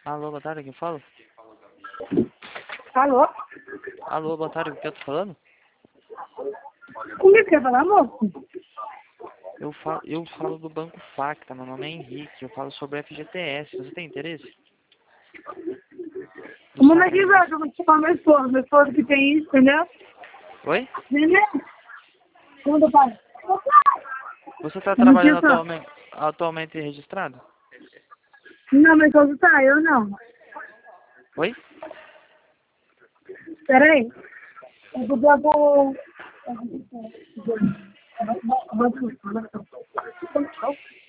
Alô, boa tarde, quem fala? Alô? Alô, boa tarde, o que eu tô falando? Com quem você quer falar, moço? Eu falo do Banco Facta, meu nome é Henrique, eu falo sobre FGTS, você tem interesse? No Como é que Sacramento. vai? Eu vou te falar meu esposo que tem isso, entendeu? Oi? Entendeu? Como eu falo? Você tá Como trabalhando que tá? atualmente registrado? Não, meu esposo tá, eu não. Oi? Pera aí. Eu vou dar pro...